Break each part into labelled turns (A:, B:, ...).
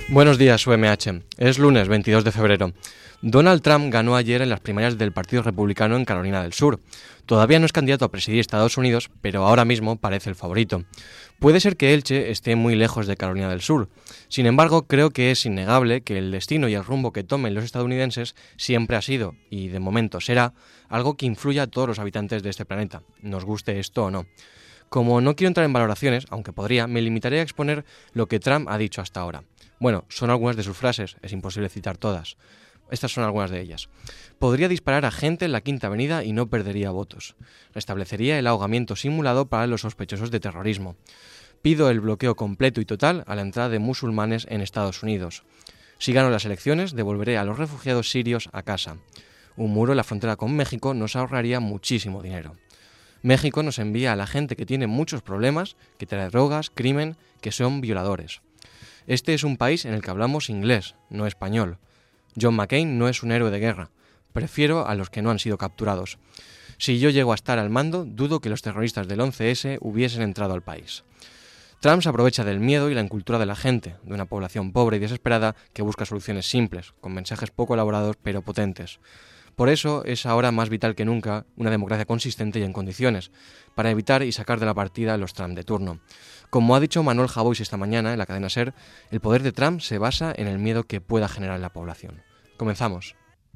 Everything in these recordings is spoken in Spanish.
A: Buenos días, UMH. Es lunes 22 de febrero. Donald Trump ganó ayer en las primarias del Partido Republicano en Carolina del Sur. Todavía no es candidato a presidir Estados Unidos, pero ahora mismo parece el favorito. Puede ser que Elche esté muy lejos de Carolina del Sur. Sin embargo, creo que es innegable que el destino y el rumbo que tomen los estadounidenses siempre ha sido, y de momento será, algo que influya a todos los habitantes de este planeta, nos guste esto o no. Como no quiero entrar en valoraciones, aunque podría, me limitaré a exponer lo que Trump ha dicho hasta ahora. Bueno, son algunas de sus frases, es imposible citar todas. Estas son algunas de ellas. Podría disparar a gente en la Quinta Avenida y no perdería votos. Restablecería el ahogamiento simulado para los sospechosos de terrorismo. Pido el bloqueo completo y total a la entrada de musulmanes en Estados Unidos. Si gano las elecciones, devolveré a los refugiados sirios a casa. Un muro en la frontera con México nos ahorraría muchísimo dinero. México nos envía a la gente que tiene muchos problemas, que trae drogas, crimen, que son violadores. Este es un país en el que hablamos inglés, no español. John McCain no es un héroe de guerra. Prefiero a los que no han sido capturados. Si yo llego a estar al mando, dudo que los terroristas del 11S hubiesen entrado al país. Trump se aprovecha del miedo y la incultura de la gente, de una población pobre y desesperada que busca soluciones simples, con mensajes poco elaborados pero potentes. Por eso es ahora más vital que nunca una democracia consistente y en condiciones, para evitar y sacar de la partida a los Trump de turno. Como ha dicho Manuel Javois esta mañana en la cadena SER, el poder de Trump se basa en el miedo que pueda generar en la población. Comenzamos.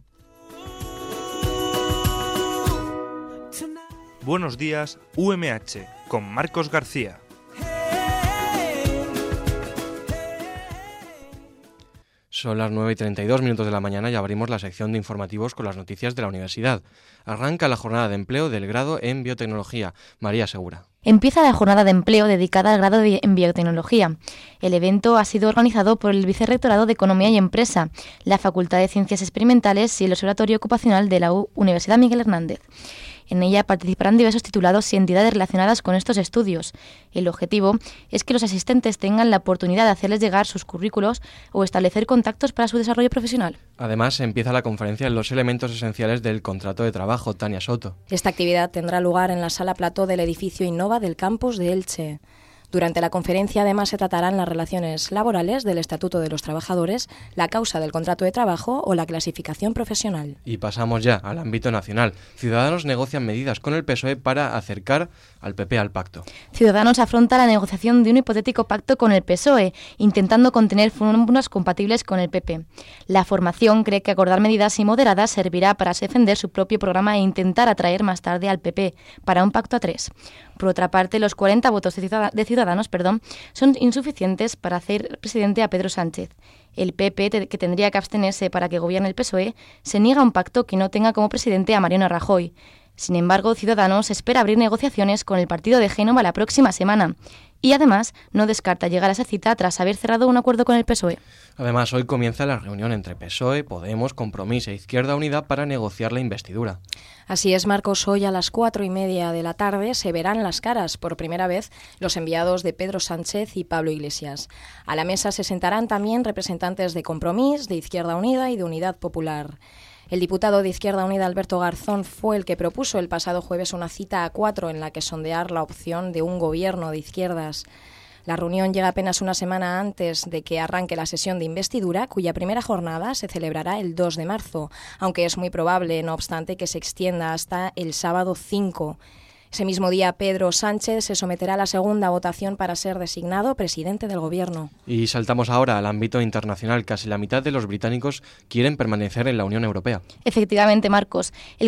B: Buenos días, UMH, con Marcos García.
A: Son las 9:32 de la mañana y abrimos la sección de informativos con las noticias de la universidad. Arranca la jornada de empleo del grado en biotecnología. María Segura.
C: Empieza la jornada de empleo dedicada al grado en biotecnología. El evento ha sido organizado por el Vicerrectorado de Economía y Empresa, la Facultad de Ciencias Experimentales y el Observatorio Ocupacional de la Universidad Miguel Hernández. En ella participarán diversos titulados y entidades relacionadas con estos estudios. El objetivo es que los asistentes tengan la oportunidad de hacerles llegar sus currículos o establecer contactos para su desarrollo profesional.
A: Además, empieza la conferencia en los elementos esenciales del contrato de trabajo. Tania Soto.
D: Esta actividad tendrá lugar en la sala plató del edificio Innova del campus de Elche. Durante la conferencia, además, se tratarán las relaciones laborales del Estatuto de los Trabajadores, la causa del contrato de trabajo o la clasificación profesional.
A: Y pasamos ya al ámbito nacional. Ciudadanos negocian medidas con el PSOE para acercar al PP al pacto.
C: Ciudadanos afronta la negociación de un hipotético pacto con el PSOE, intentando contener fórmulas compatibles con el PP. La formación cree que acordar medidas y moderadas servirá para defender su propio programa e intentar atraer más tarde al PP para un pacto a tres. Por otra parte, los 40 votos de Ciudadanos son insuficientes para hacer presidente a Pedro Sánchez. El PP, que tendría que abstenerse para que gobierne el PSOE, se niega a un pacto que no tenga como presidente a Mariano Rajoy. Sin embargo, Ciudadanos espera abrir negociaciones con el partido de Génova la próxima semana y además no descarta llegar a esa cita tras haber cerrado un acuerdo con el PSOE.
A: Además, hoy comienza la reunión entre PSOE, Podemos, Compromís e Izquierda Unida para negociar la investidura.
D: Así es, Marcos, hoy a las 4:30 de la tarde se verán las caras por primera vez los enviados de Pedro Sánchez y Pablo Iglesias. A la mesa se sentarán también representantes de Compromís, de Izquierda Unida y de Unidad Popular. El diputado de Izquierda Unida, Alberto Garzón, fue el que propuso el pasado jueves una cita a 4 en la que sondear la opción de un gobierno de izquierdas. La reunión llega apenas una semana antes de que arranque la sesión de investidura, cuya primera jornada se celebrará el 2 de marzo, aunque es muy probable, no obstante, que se extienda hasta el sábado 5. Ese mismo día, Pedro Sánchez se someterá a la segunda votación para ser designado presidente del Gobierno.
A: Y saltamos ahora al ámbito internacional. Casi la mitad de los británicos quieren permanecer en la Unión Europea.
C: Efectivamente, Marcos. El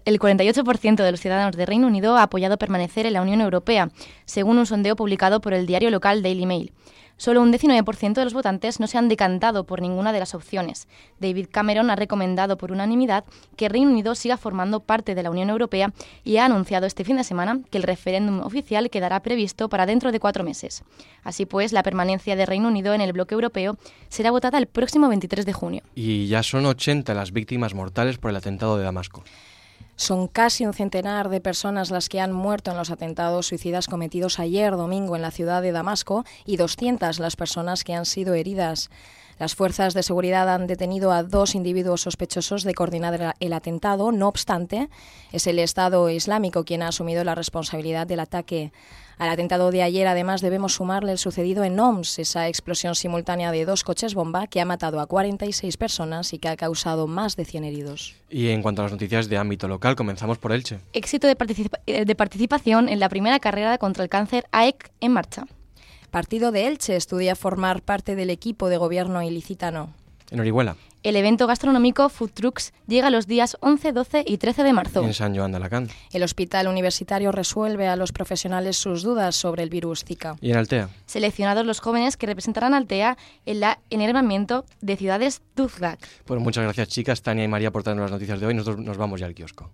C: 48% de los ciudadanos de Reino Unido ha apoyado permanecer en la Unión Europea, según un sondeo publicado por el diario local Daily Mail. Solo un 19% de los votantes no se han decantado por ninguna de las opciones. David Cameron ha recomendado por unanimidad que Reino Unido siga formando parte de la Unión Europea y ha anunciado este fin de semana que el referéndum oficial quedará previsto para dentro de 4 meses. Así pues, la permanencia de Reino Unido en el bloque europeo será votada el próximo 23 de junio.
A: Y ya son 80 las víctimas mortales por el atentado de Damasco.
D: Son casi un centenar de personas las que han muerto en los atentados suicidas cometidos ayer domingo en la ciudad de Damasco y 200 las personas que han sido heridas. Las fuerzas de seguridad han detenido a 2 individuos sospechosos de coordinar el atentado. No obstante, es el Estado Islámico quien ha asumido la responsabilidad del ataque. Al atentado de ayer, además, debemos sumarle el sucedido en Homs, esa explosión simultánea de 2 coches bomba que ha matado a 46 personas y que ha causado más de 100 heridos.
A: Y en cuanto a las noticias de ámbito local, comenzamos por Elche.
C: Éxito de participación en la primera carrera contra el cáncer AEC en marcha.
D: Partido de Elche estudia formar parte del equipo de gobierno ilicitano.
A: En Orihuela.
C: El evento gastronómico Food Trucks llega los días 11, 12 y 13 de marzo.
A: En San Joan de Alacant.
D: El Hospital Universitario resuelve a los profesionales sus dudas sobre el virus Zika.
A: Y en Altea.
C: Seleccionados los jóvenes que representarán a Altea en el enervamiento de ciudades Duzgak.
A: Pues muchas gracias, chicas, Tania y María, por traernos las noticias de hoy. Nosotros nos vamos ya al kiosco.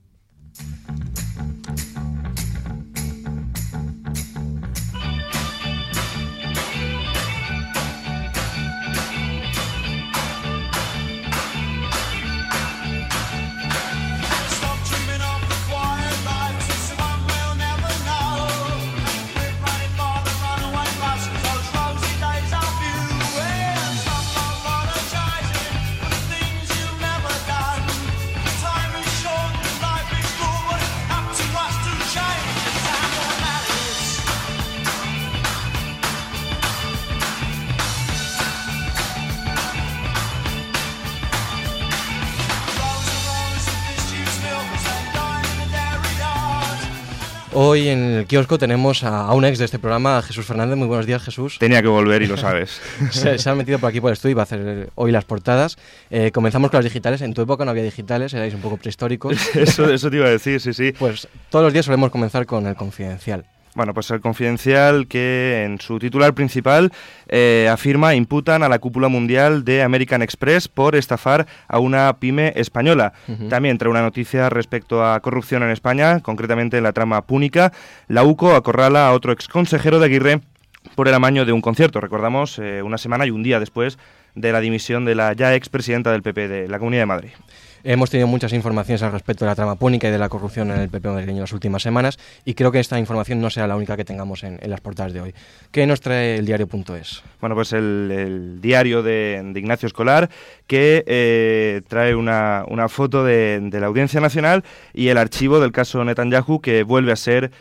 A: Hoy en el kiosco tenemos a un ex de este programa, a Jesús Fernández. Muy buenos días, Jesús.
E: Tenía que volver y lo sabes.
A: Se han metido por aquí por el estudio y va a hacer hoy las portadas. Comenzamos con las digitales. En tu época no había digitales, erais un poco prehistóricos.
E: Eso te iba a decir, sí.
A: Pues todos los días solemos comenzar con el Confidencial.
E: Bueno, pues el Confidencial, que en su titular principal afirma: imputan a la cúpula mundial de American Express por estafar a una pyme española. También trae una noticia respecto a corrupción en España, concretamente en la trama Púnica. La UCO acorrala a otro exconsejero de Aguirre por el amaño de un concierto. Recordamos, una semana y un día después de la dimisión de la ya expresidenta del PP de la Comunidad de Madrid.
A: Hemos tenido muchas informaciones al respecto de la trama Púnica y de la corrupción en el PP madrileño en las últimas semanas, y creo que esta información no será la única que tengamos en las portadas de hoy. ¿Qué nos trae el diario.es?
E: Bueno, pues el diario de Ignacio Escolar, que trae una foto de la Audiencia Nacional y el archivo del caso Netanyahu, que vuelve a ser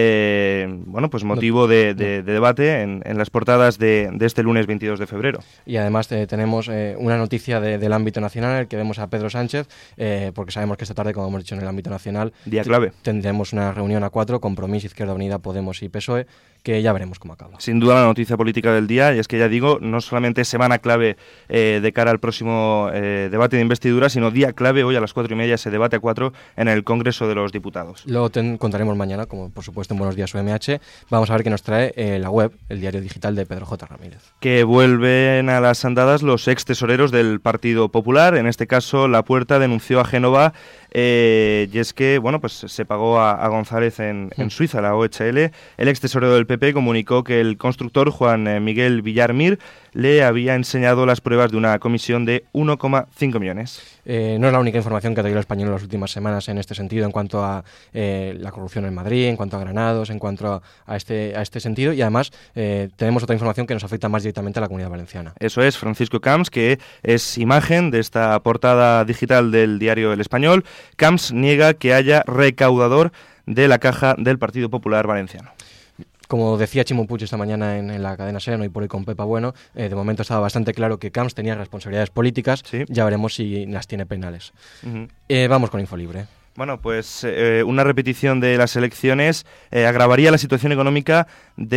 E: motivo de debate en las portadas de este lunes 22 de febrero.
A: Y además tenemos una noticia del ámbito nacional, en el que vemos a Pedro Sánchez, porque sabemos que esta tarde, como hemos dicho, en el ámbito nacional,
E: día clave,
A: tendremos una reunión a 4, Compromís, Izquierda Unida, Podemos y PSOE, que ya veremos cómo acaba.
E: Sin duda la noticia política del día, y es que ya digo, no solamente semana clave de cara al próximo debate de investidura, sino día clave. Hoy a las 4:30 se debate a 4 en el Congreso de los Diputados.
A: Lo contaremos mañana, como por supuesto en Buenos Días UMH. Vamos a ver qué nos trae la web, el diario digital de Pedro J. Ramírez.
E: Que vuelven a las andadas los ex tesoreros del Partido Popular. En este caso, La Puerta denunció a Génova, y es que se pagó a González en Suiza, la OHL. El ex tesorero del PP comunicó que el constructor Juan Miguel Villarmir le había enseñado las pruebas de una comisión de 1,5 millones.
A: No es la única información que ha traído el Español en las últimas semanas en este sentido, en cuanto a la corrupción en Madrid, en cuanto a Granados, en cuanto a este sentido, y además tenemos otra información que nos afecta más directamente a la Comunidad Valenciana.
E: Eso es, Francisco Camps, que es imagen de esta portada digital del diario El Español. Camps niega que haya recaudador de la caja del Partido Popular Valenciano.
A: Como decía Chimo Puig esta mañana en la cadena SER, y por hoy con Pepa Bueno, de momento estaba bastante claro que Camps tenía responsabilidades políticas. ¿Sí? Ya veremos si las tiene penales. Vamos con Infolibre.
E: Bueno, pues una repetición de las elecciones agravaría la situación económica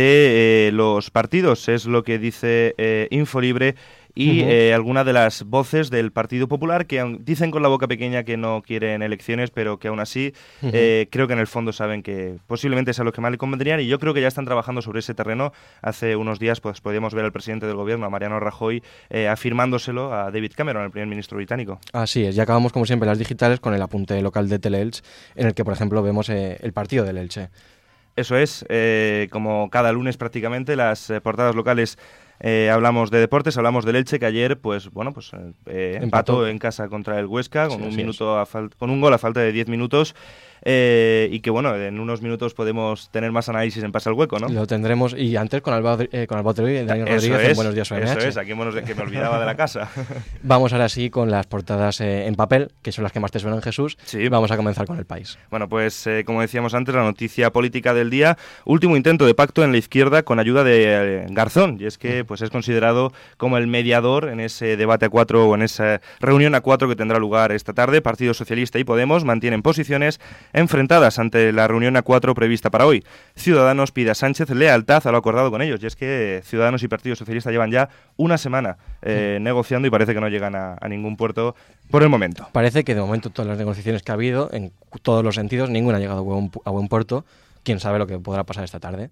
E: de los partidos, es lo que dice Infolibre. Y algunas de las voces del Partido Popular, que dicen con la boca pequeña que no quieren elecciones, pero que aún así creo que en el fondo saben que posiblemente es a los que más le convendrían, y yo creo que ya están trabajando sobre ese terreno. Hace unos días pues podíamos ver al presidente del gobierno, a Mariano Rajoy, afirmándoselo a David Cameron, el primer ministro británico. Así
A: es, y acabamos como siempre las digitales con el apunte local de Teleelch, en el que por ejemplo vemos el partido del Elche.
E: Eso es, como cada lunes prácticamente, las portadas locales. Hablamos de deportes, hablamos del Elche, que ayer empató en casa contra el Huesca con un gol a falta de 10 minutos. y que, bueno, en unos minutos podemos tener más análisis en Pasa el Hueco, ¿no?
A: Lo tendremos, y antes con Alba Otero y Daniel Rodríguez en Buenos Días OMH.
E: Eso es, aquí que me olvidaba de la casa.
A: Vamos ahora sí con las portadas en papel, que son las que más te suenan, Jesús.
E: Sí.
A: Vamos a comenzar con El País.
E: Bueno, pues como decíamos antes, la noticia política del día, último intento de pacto en la izquierda con ayuda de Garzón, y es que pues es considerado como el mediador en ese debate a 4 o en esa reunión a 4 que tendrá lugar esta tarde. Partido Socialista y Podemos mantienen posiciones enfrentadas ante la reunión a 4 prevista para hoy. Ciudadanos pide a Sánchez lealtad a lo acordado con ellos, y es que Ciudadanos y Partido Socialista llevan ya una semana negociando y parece que no llegan a ningún puerto por el momento.
A: Parece que de momento todas las negociaciones que ha habido, en todos los sentidos, ninguna ha llegado a buen puerto. Quién sabe lo que podrá pasar esta tarde.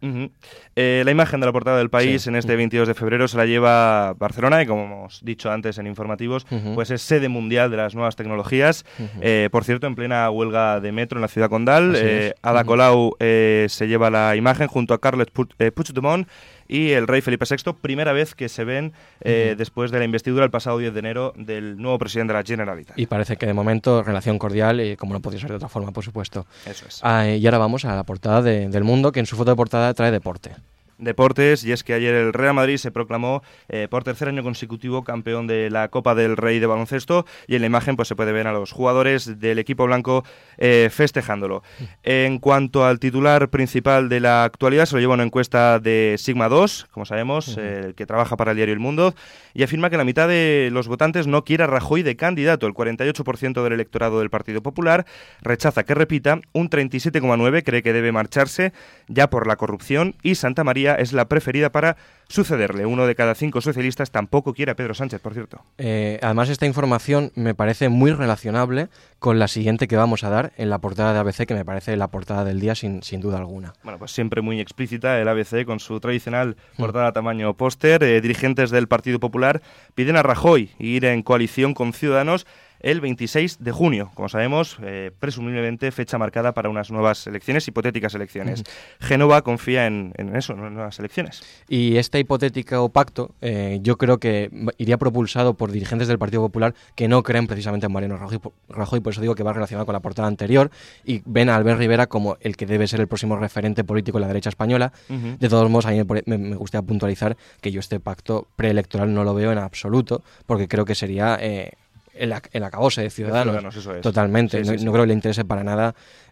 E: La imagen de la portada del País en este 22 de febrero se la lleva Barcelona, y como hemos dicho antes en informativos, pues es sede mundial de las nuevas tecnologías. Por cierto, en plena huelga de metro en la ciudad condal, Ada Colau se lleva la imagen junto a Carles Puigdemont y el rey Felipe VI, primera vez que se ven después de la investidura el pasado 10 de enero del nuevo presidente de la Generalitat.
A: Y parece que de momento relación cordial, y como no podía ser de otra forma, por supuesto.
E: Eso es.
A: Y ahora vamos a la portada del Mundo, que en su foto de portada trae deporte.
E: Deportes, y es que ayer el Real Madrid se proclamó por tercer año consecutivo campeón de la Copa del Rey de baloncesto, y en la imagen pues se puede ver a los jugadores del equipo blanco festejándolo. En cuanto al titular principal de la actualidad, se lo lleva una encuesta de Sigma 2, como sabemos, que trabaja para el diario El Mundo, y afirma que la mitad de los votantes no quiere a Rajoy de candidato. El 48% del electorado del Partido Popular rechaza que repita, un 37,9% cree que debe marcharse ya por la corrupción, y Santa María es la preferida para sucederle. 1 de cada 5 socialistas tampoco quiere a Pedro Sánchez, por cierto.
A: Además, esta información me parece muy relacionable con la siguiente que vamos a dar en la portada de ABC, que me parece la portada del día sin duda alguna. Bueno,
E: pues siempre muy explícita el ABC con su tradicional portada tamaño póster. Dirigentes del Partido Popular piden a Rajoy ir en coalición con Ciudadanos el 26 de junio, como sabemos, presumiblemente fecha marcada para unas nuevas elecciones, hipotéticas elecciones. Génova confía en eso, en nuevas elecciones.
A: Y este hipotético pacto yo creo que iría propulsado por dirigentes del Partido Popular que no creen precisamente en Mariano Rajoy, por eso digo que va relacionado con la portada anterior, y ven a Albert Rivera como el que debe ser el próximo referente político de la derecha española. De todos modos, a mí me gustaría puntualizar que yo este pacto preelectoral no lo veo en absoluto, porque creo que sería el acabose de Ciudadanos,
E: eso es.
A: Totalmente. Sí, no creo que le interese para nada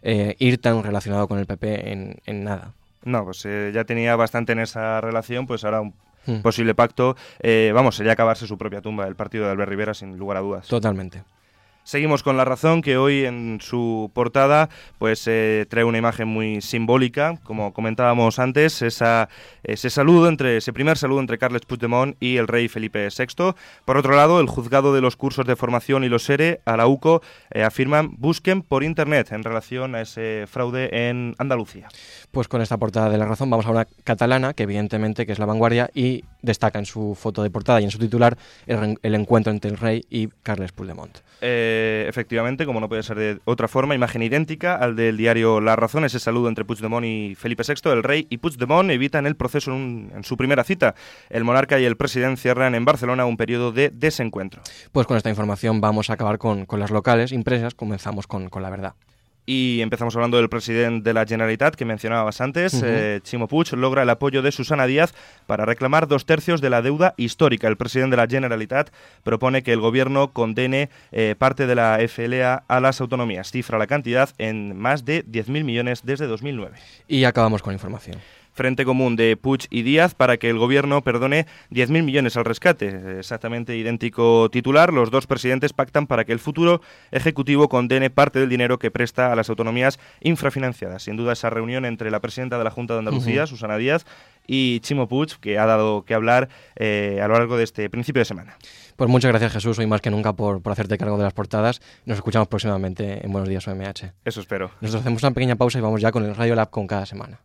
A: ir tan relacionado con el PP en nada.
E: No, pues ya tenía bastante en esa relación, pues ahora un posible pacto, sería acabarse su propia tumba, el partido de Albert Rivera, sin lugar a dudas.
A: Totalmente.
E: Seguimos con La Razón, que hoy en su portada pues trae una imagen muy simbólica, como comentábamos antes, ese primer saludo entre Carles Puigdemont y el rey Felipe VI. Por otro lado, el juzgado de los cursos de formación y los ERE, a la UCO, afirman busquen por internet en relación a ese fraude en Andalucía.
A: Pues con esta portada de La Razón vamos a una catalana, que evidentemente que es La Vanguardia, y destaca en su foto de portada y en su titular el encuentro entre el rey y Carles Puigdemont.
E: Efectivamente, como no puede ser de otra forma, imagen idéntica al del diario La Razón, ese saludo entre Puigdemont y Felipe VI. El rey y Puigdemont evitan el proceso en su primera cita. El monarca y el presidente cierran en Barcelona un periodo de desencuentro.
A: Pues con esta información vamos a acabar con las locales impresas. Comenzamos con La Verdad.
E: Y empezamos hablando del presidente de la Generalitat, que mencionabas antes. Ximo Puig logra el apoyo de Susana Díaz para reclamar 2/3 de la deuda histórica. El presidente de la Generalitat propone que el gobierno condene parte de la FLA a las autonomías. Cifra la cantidad en más de 10.000 millones desde 2009.
A: Y acabamos con información.
E: Frente común de Puig y Díaz para que el gobierno perdone 10.000 millones al rescate. Exactamente idéntico titular. Los dos presidentes pactan para que el futuro ejecutivo condene parte del dinero que presta a las autonomías infrafinanciadas. Sin duda, esa reunión entre la presidenta de la Junta de Andalucía, Susana Díaz, y Ximo Puig, que ha dado que hablar a lo largo de este principio de semana.
A: Pues muchas gracias, Jesús, hoy más que nunca por hacerte cargo de las portadas. Nos escuchamos próximamente en Buenos Días OMH.
E: Eso espero.
A: Nosotros hacemos una pequeña pausa y vamos ya con el Radio Lab con cada semana.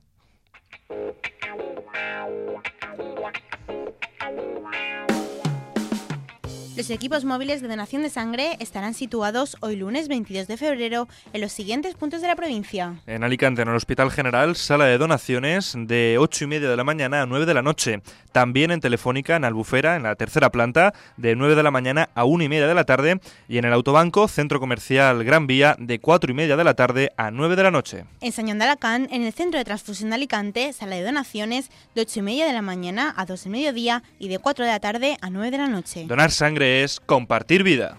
F: Los equipos móviles de donación de sangre estarán situados hoy lunes 22 de febrero en los siguientes puntos de la provincia.
B: En Alicante, en el Hospital General, sala de donaciones de 8:30 de la mañana a 9 de la noche. También en Telefónica, en Albufera, en la tercera planta, de 9 de la mañana a 1:30 de la tarde. Y en el Autobanco, Centro Comercial Gran Vía, de 4:30 de la tarde a 9 de la noche.
F: En Sañón de Alacant, en el Centro de Transfusión de Alicante, sala de donaciones de 8:30 de la mañana a 2 del mediodía y de 4 de la tarde a 9 de la noche.
B: Donar sangre es compartir vida.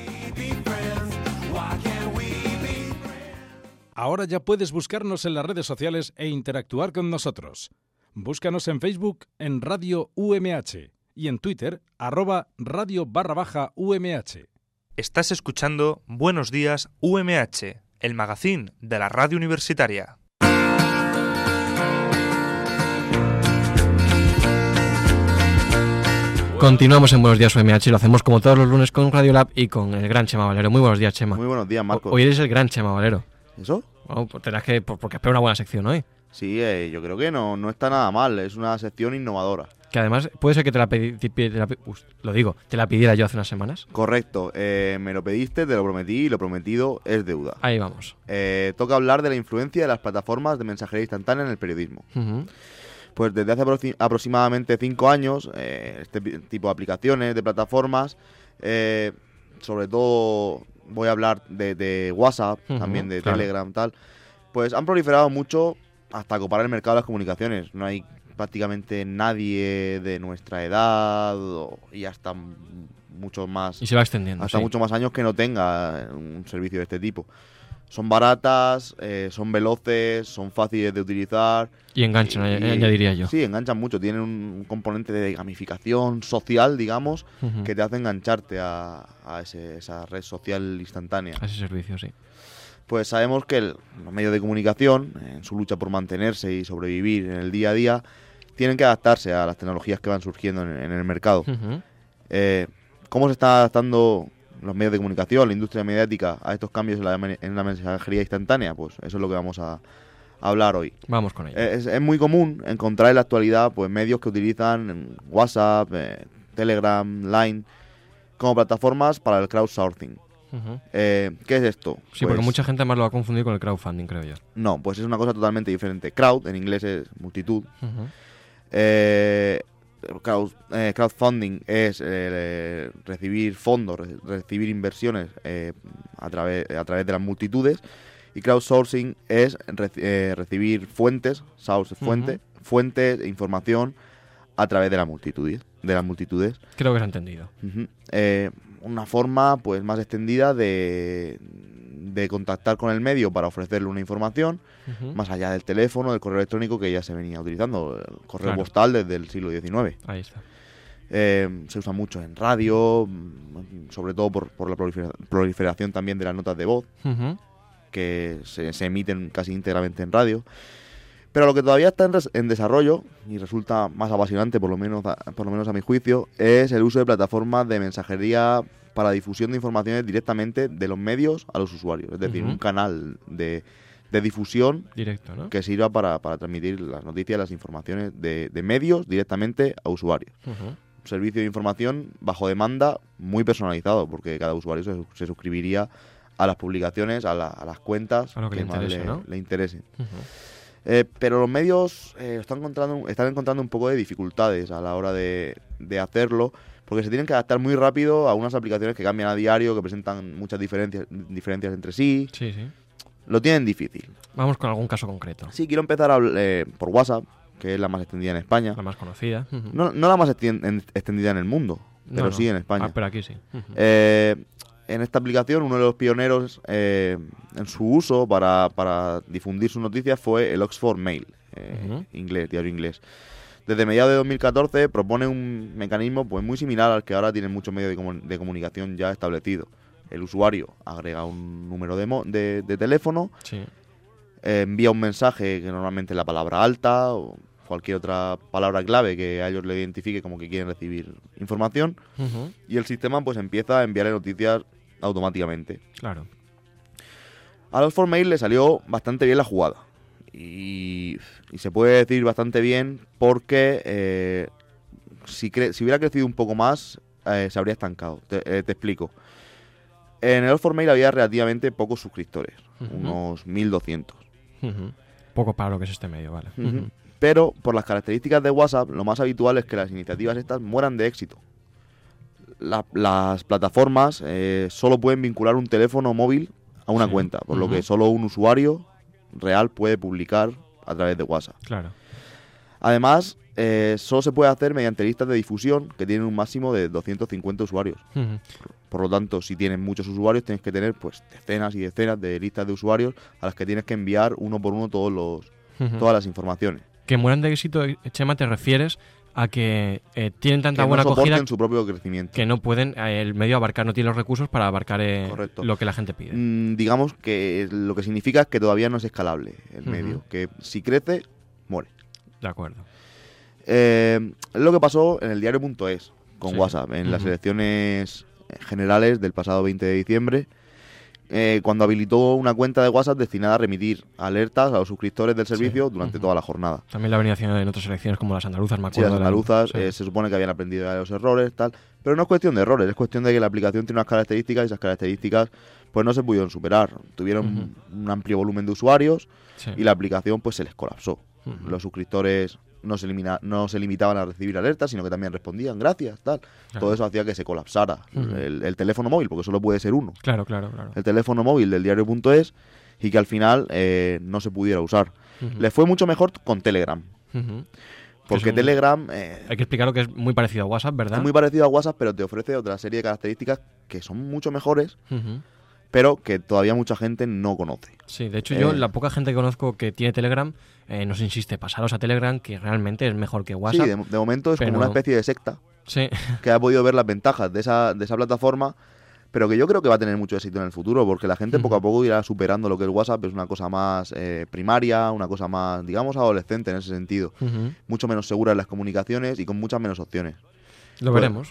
G: Ahora ya puedes buscarnos en las redes sociales e interactuar con nosotros. Búscanos en Facebook en Radio UMH y en Twitter @radio_UMH.
B: Estás escuchando Buenos Días UMH, el magazín de la radio universitaria.
A: Continuamos en Buenos Días UMH y lo hacemos como todos los lunes con Radiolab y con el gran Chema Valero. Muy buenos días, Chema.
H: Muy buenos días, Marcos.
A: Hoy eres el gran Chema Valero.
H: ¿Eso?
A: Bueno, pues tendrás que, porque espero una buena sección hoy.
H: Sí, yo creo que no está nada mal, es una sección innovadora.
A: Que además puede ser que te la pidiera yo hace unas semanas.
H: Correcto, me lo pediste, te lo prometí y lo prometido es deuda.
A: Ahí vamos.
H: Toca hablar de la influencia de las plataformas de mensajería instantánea en el periodismo. Pues desde hace aproximadamente 5 años, este tipo de aplicaciones, de plataformas, sobre todo voy a hablar de WhatsApp, también de Telegram, tal, pues han proliferado mucho hasta copar el mercado de las comunicaciones. No hay prácticamente nadie de nuestra edad y hasta mucho más.
A: Y se va extendiendo.
H: Hasta muchos más años que no tenga un servicio de este tipo. Son baratas, son veloces, son fáciles de utilizar.
A: Y enganchan, añadiría yo.
H: Sí, enganchan mucho. Tienen un componente de gamificación social, digamos, que te hace engancharte a esa red social instantánea.
A: A ese servicio, sí.
H: Pues sabemos que los medios de comunicación, en su lucha por mantenerse y sobrevivir en el día a día, tienen que adaptarse a las tecnologías que van surgiendo en el mercado. ¿Cómo se está adaptando los medios de comunicación, la industria mediática, a estos cambios en la mensajería instantánea? Pues eso es lo que vamos a hablar hoy.
A: Vamos con ello.
H: Es muy común encontrar en la actualidad pues medios que utilizan WhatsApp, Telegram, Line como plataformas para el crowdsourcing. ¿Qué es esto?
A: Sí, porque mucha gente además lo va a confundir con el crowdfunding, creo yo.
H: No, pues es una cosa totalmente diferente. Crowd, en inglés es multitud. Crowdfunding es recibir fondos, recibir inversiones a través de las multitudes, y crowdsourcing es recibir fuentes, fuentes e información a través de las multitudes.
A: Creo que se ha entendido.
H: Una forma pues más extendida de contactar con el medio para ofrecerle una información, más allá del teléfono, del correo electrónico que ya se venía utilizando, el correo postal desde el siglo XIX.
A: Ahí está.
H: Se usa mucho en radio, sobre todo por la proliferación también de las notas de voz, que se emiten casi íntegramente en radio. Pero lo que todavía está en desarrollo, y resulta más apasionante, por lo menos a mi juicio, es el uso de plataformas de mensajería para difusión de informaciones directamente de los medios a los usuarios. Es decir, un canal de difusión
A: directo, ¿no?
H: Que sirva para transmitir las noticias, las informaciones de medios directamente a usuarios. Un servicio de información bajo demanda muy personalizado, porque cada usuario se suscribiría a las publicaciones, a las cuentas
A: a lo que más
H: le interesen. Pero los medios están encontrando un poco de dificultades a la hora de hacerlo, porque se tienen que adaptar muy rápido a unas aplicaciones que cambian a diario, que presentan muchas diferencias entre sí.
A: Sí.
H: Lo tienen difícil.
A: Vamos con algún caso concreto.
H: Sí, quiero empezar por WhatsApp, que es la más extendida en España.
A: La más conocida.
H: No la más extendida en el mundo, pero sí en España.
A: Pero aquí sí.
H: En esta aplicación, uno de los pioneros en su uso para difundir sus noticias fue el Oxford Mail, diario inglés. Desde mediados de 2014 propone un mecanismo pues muy similar al que ahora tienen muchos medios de comunicación ya establecidos. El usuario agrega un número de teléfono, envía un mensaje que normalmente es la palabra alta o cualquier otra palabra clave que a ellos le identifique como que quieren recibir información, y el sistema pues empieza a enviarle noticias automáticamente.
A: Claro.
H: A Oxford Mail le salió bastante bien la jugada. Y se puede decir bastante bien porque si hubiera crecido un poco más, se habría estancado. Te explico. En el All4Mail había relativamente pocos suscriptores, unos 1.200.
A: Poco para lo que es este medio, vale.
H: Pero por las características de WhatsApp, lo más habitual es que las iniciativas estas mueran de éxito. Las plataformas solo pueden vincular un teléfono móvil a una cuenta, por lo que solo un usuario real puede publicar a través de WhatsApp.
A: Claro.
H: Además, solo se puede hacer mediante listas de difusión que tienen un máximo de 250 usuarios. Por lo tanto, si tienes muchos usuarios, tienes que tener pues decenas y decenas de listas de usuarios a las que tienes que enviar uno por uno todas las informaciones.
A: Que mueran de éxito, Chema, te refieres a que tienen tanta
H: que
A: buena
H: no
A: acogida
H: su propio crecimiento.
A: que no pueden, el medio abarcar, no tiene los recursos para abarcar lo que la gente pide.
H: Digamos que lo que significa es que todavía no es escalable el medio, que si crece, muere.
A: De acuerdo.
H: Es lo que pasó en el diario.es con WhatsApp, en las elecciones generales del pasado 20 de diciembre, cuando habilitó una cuenta de WhatsApp destinada a remitir alertas a los suscriptores del servicio durante toda la jornada.
A: También la venía haciendo en otras elecciones como las andaluzas, me acuerdo.
H: Sí, las andaluzas se supone que habían aprendido de los errores, tal, pero no es cuestión de errores, es cuestión de que la aplicación tiene unas características y esas características pues no se pudieron superar. Tuvieron un amplio volumen de usuarios y la aplicación pues se les colapsó. Los suscriptores no se limitaban a recibir alertas, sino que también respondían gracias, tal. Claro. Todo eso hacía que se colapsara el teléfono móvil, porque solo puede ser uno.
A: Claro.
H: El teléfono móvil del diario.es y que al final no se pudiera usar. Les fue mucho mejor con Telegram. Porque Telegram...
A: hay que explicarlo que es muy parecido a WhatsApp, ¿verdad?
H: Es muy parecido a WhatsApp, pero te ofrece otra serie de características que son mucho mejores, pero que todavía mucha gente no conoce.
A: Sí, de hecho yo, la poca gente que conozco que tiene Telegram, nos insiste, pasaros a Telegram, que realmente es mejor que WhatsApp.
H: Sí, de momento es como una especie de secta que ha podido ver las ventajas de esa plataforma, pero que yo creo que va a tener mucho éxito en el futuro, porque la gente poco a poco irá superando lo que es WhatsApp, es una cosa más primaria, una cosa más, digamos, adolescente en ese sentido. Mucho menos segura en las comunicaciones y con muchas menos opciones.
A: Lo veremos.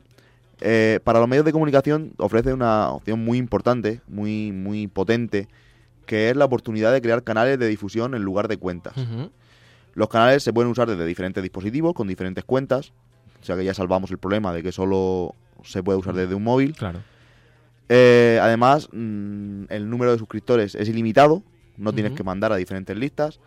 H: Para los medios de comunicación ofrece una opción muy importante, muy potente, que es la oportunidad de crear canales de difusión en lugar de cuentas. Los canales se pueden usar desde diferentes dispositivos, con diferentes cuentas, o sea que ya salvamos el problema de que solo se puede usar desde un móvil.
A: Claro.
H: Además, el número de suscriptores es ilimitado, no tienes que mandar a diferentes listas,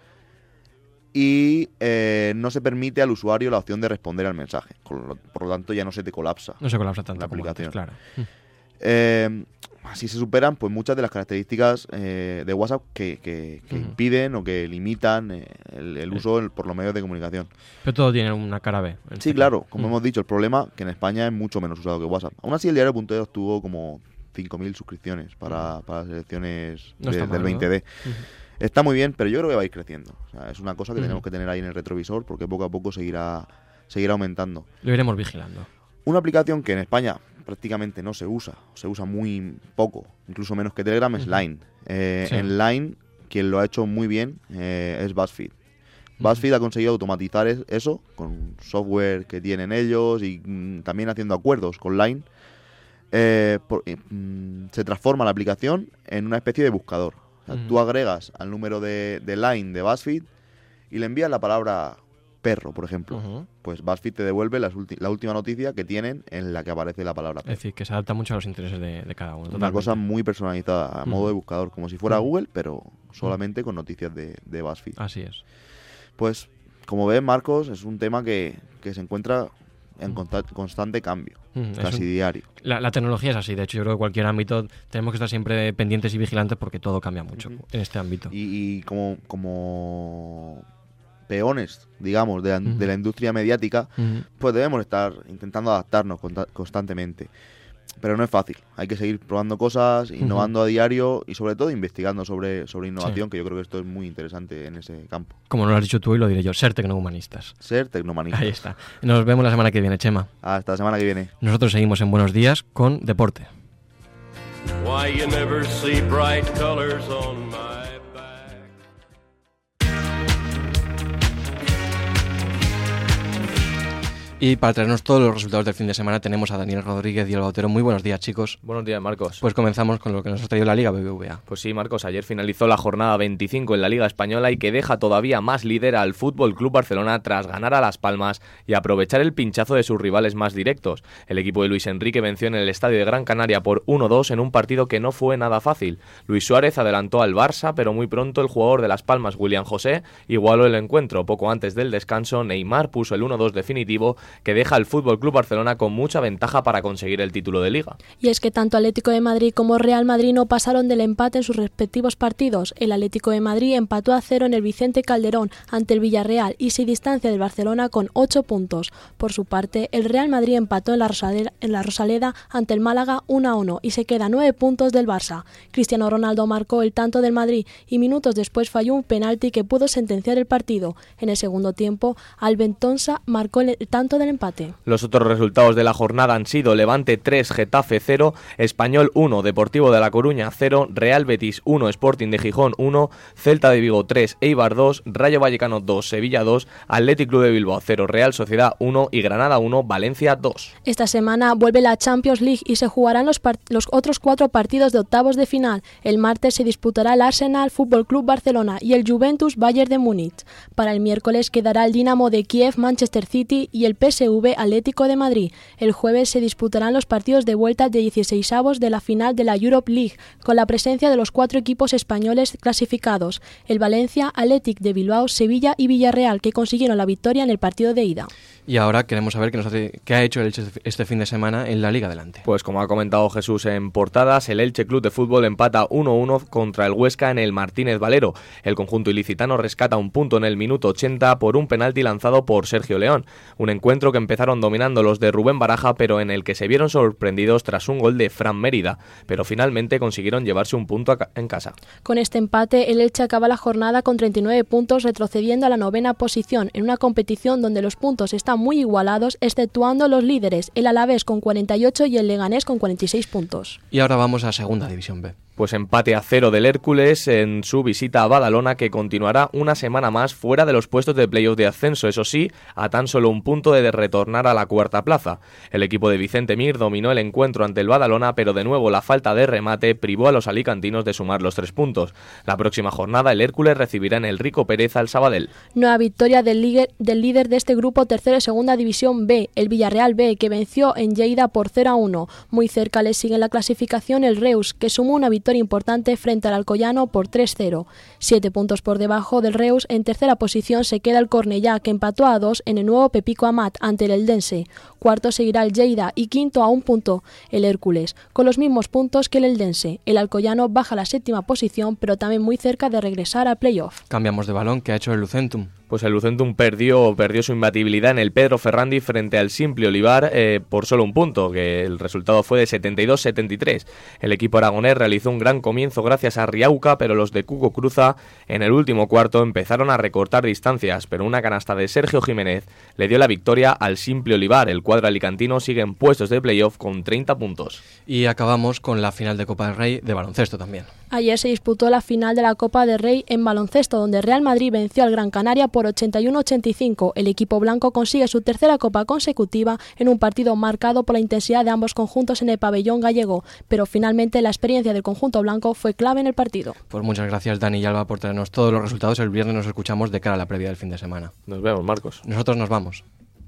H: y no se permite al usuario la opción de responder al mensaje. Por lo tanto, ya no se te colapsa.
A: No se colapsa tanto
H: la aplicación.
A: Como antes, claro.
H: Así se superan pues muchas de las características de WhatsApp que impiden o que limitan el uso por los medios de comunicación.
A: Pero todo tiene una cara B.
H: Sí, claro. Como hemos dicho, el problema que en España es mucho menos usado que WhatsApp. Aún así, el diario.es obtuvo como 5.000 suscripciones para las elecciones del 20D. Está muy bien, pero yo creo que va a ir creciendo. O sea, es una cosa que tenemos que tener ahí en el retrovisor, porque poco a poco seguirá aumentando.
A: Lo iremos vigilando.
H: Una aplicación que en España prácticamente no se usa muy poco, incluso menos que Telegram, es Line. En Line, quien lo ha hecho muy bien es BuzzFeed. BuzzFeed ha conseguido automatizar eso con software que tienen ellos y también haciendo acuerdos con Line. Se transforma la aplicación en una especie de buscador. O sea, tú agregas al número de Line de BuzzFeed y le envías la palabra perro, por ejemplo. Pues BuzzFeed te devuelve la última noticia que tienen en la que aparece la palabra perro.
A: Es decir, que se adapta mucho a los intereses de cada uno.
H: Una cosa muy personalizada, a modo de buscador, como si fuera Google, pero solamente con noticias de BuzzFeed.
A: Así es.
H: Pues, como ves, Marcos, es un tema que se encuentra en constante cambio, casi diario.
A: La tecnología es así, de hecho yo creo que en cualquier ámbito tenemos que estar siempre pendientes y vigilantes porque todo cambia mucho en este ámbito.
H: Y como peones, digamos, de la industria mediática, pues debemos estar intentando adaptarnos constantemente. Pero no es fácil, hay que seguir probando cosas, innovando a diario y sobre todo investigando sobre innovación, que yo creo que esto es muy interesante en ese campo.
A: Como no lo has dicho tú y lo diré yo, ser tecnohumanistas.
H: Ser tecnohumanistas.
A: Ahí está. Nos vemos la semana que viene, Chema.
H: Hasta la semana que viene.
A: Nosotros seguimos en Buenos Días con deporte.
I: Why you never see bright colors on my back.
A: Y para traernos todos los resultados del fin de semana tenemos a Daniel Rodríguez y Alba Otero. Muy buenos días, chicos.
J: Buenos días, Marcos.
A: Pues comenzamos con lo que nos ha traído la Liga BBVA.
J: Pues sí, Marcos, ayer finalizó la jornada 25 en la Liga Española y que deja todavía más líder al Fútbol Club Barcelona tras ganar a Las Palmas y aprovechar el pinchazo de sus rivales más directos. El equipo de Luis Enrique venció en el estadio de Gran Canaria por 1-2 en un partido que no fue nada fácil. Luis Suárez adelantó al Barça, pero muy pronto el jugador de Las Palmas, William José, igualó el encuentro. Poco antes del descanso, Neymar puso el 1-2 definitivo que deja al Fútbol Club Barcelona con mucha ventaja para conseguir el título de Liga.
K: Y es que tanto Atlético de Madrid como Real Madrid no pasaron del empate en sus respectivos partidos. El Atlético de Madrid empató a 0 en el Vicente Calderón ante el Villarreal y se distancia del Barcelona con 8 puntos. Por su parte, el Real Madrid empató en la Rosaleda ante el Málaga 1-1 y se queda a 9 puntos del Barça. Cristiano Ronaldo marcó el tanto del Madrid y minutos después falló un penalti que pudo sentenciar el partido. En el segundo tiempo, Albentonsa marcó el tanto del empate.
J: Los otros resultados de la jornada han sido Levante 3, Getafe 0, Español 1, Deportivo de La Coruña 0, Real Betis 1, Sporting de Gijón 1, Celta de Vigo 3, Eibar 2, Rayo Vallecano 2, Sevilla 2, Athletic Club de Bilbao 0, Real Sociedad 1 y Granada 1, Valencia 2.
K: Esta semana vuelve la Champions League y se jugarán los otros 4 partidos de octavos de final. El martes se disputará el Arsenal Fútbol Club Barcelona y el Juventus Bayern de Múnich. Para el miércoles quedará el Dinamo de Kiev Manchester City y el PSV Atlético de Madrid. El jueves se disputarán los partidos de vuelta de 16avos de la final de la Europa League, con la presencia de los 4 equipos españoles clasificados, el Valencia, Athletic de Bilbao, Sevilla y Villarreal, que consiguieron la victoria en el partido de ida.
A: Y ahora queremos saber qué ha hecho el Elche este fin de semana en la Liga Adelante.
J: Pues como ha comentado Jesús en portadas, el Elche Club de Fútbol empata 1-1 contra el Huesca en el Martínez Valero. El conjunto ilicitano rescata un punto en el minuto 80 por un penalti lanzado por Sergio León. Un encuentro que empezaron dominando los de Rubén Baraja, pero en el que se vieron sorprendidos tras un gol de Fran Mérida, pero finalmente consiguieron llevarse un punto en casa.
K: Con este empate, el Elche acaba la jornada con 39 puntos, retrocediendo a la 9ª posición en una competición donde los puntos están muy igualados, exceptuando los líderes, el Alavés con 48 y el Leganés con 46 puntos.
A: Y ahora vamos a Segunda División B.
J: Pues empate a 0 del Hércules en su visita a Badalona, que continuará una semana más fuera de los puestos de playoff de ascenso, eso sí, a tan solo un punto de retornar a la 4ª plaza. El equipo de Vicente Mir dominó el encuentro ante el Badalona, pero de nuevo la falta de remate privó a los alicantinos de sumar los 3 puntos. La próxima jornada el Hércules recibirá en el Rico Pérez al Sabadell.
K: Nueva victoria del líder de este grupo tercero de Segunda División B, el Villarreal B, que venció en Lleida por 0-1. Muy cerca le sigue en la clasificación el Reus, que sumó una victoria importante frente al Alcoyano por 3-0. 7 puntos por debajo del Reus, en tercera posición se queda el Cornellá, que empató a 2 en el nuevo Pepico Amat ante el Eldense. Cuarto seguirá el Lleida y quinto a 1 punto el Hércules, con los mismos puntos que el Eldense. El Alcoyano baja a la 7ª posición, pero también muy cerca de regresar al playoff.
A: Cambiamos de balón, ¿qué ha hecho el Lucentum?
J: Pues el Lucentum perdió su imbatibilidad en el Pedro Ferrandi frente al Simple Olivar por solo un punto, que el resultado fue de 72-73. El equipo aragonés realizó un gran comienzo gracias a Riauca, pero los de Cuco Cruza en el último cuarto empezaron a recortar distancias, pero una canasta de Sergio Jiménez le dio la victoria al Simple Olivar. El cuadro alicantino sigue en puestos de playoff con 30 puntos.
A: Y acabamos con la final de Copa del Rey de baloncesto también.
K: Ayer se disputó la final de la Copa del Rey en baloncesto, donde Real Madrid venció al Gran Canaria por 81-85. El equipo blanco consigue su tercera copa consecutiva en un partido marcado por la intensidad de ambos conjuntos en el pabellón gallego, pero finalmente la experiencia del conjunto blanco fue clave en el partido.
A: Pues muchas gracias Dani y Alba por traernos todos los resultados. El viernes nos escuchamos de cara a la previa del fin de semana.
J: Nos vemos, Marcos.
A: Nosotros nos vamos.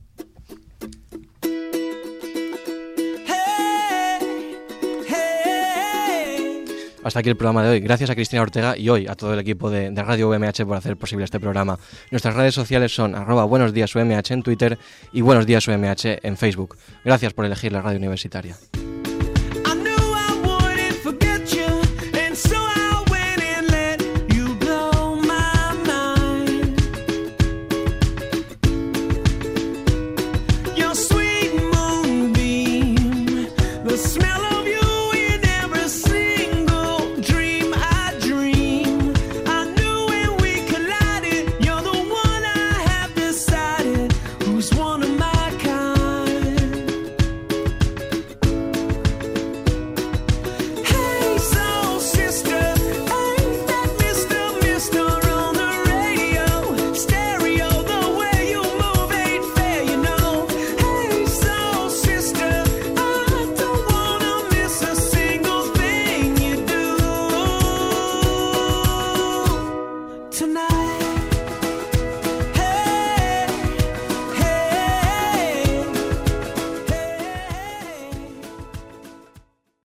A: Hasta aquí el programa de hoy. Gracias a Cristina Ortega y hoy a todo el equipo de Radio UMH por hacer posible este programa. Nuestras redes sociales son @buenosdiasumh en Twitter y Buenos Días UMH en Facebook. Gracias por elegir la radio universitaria.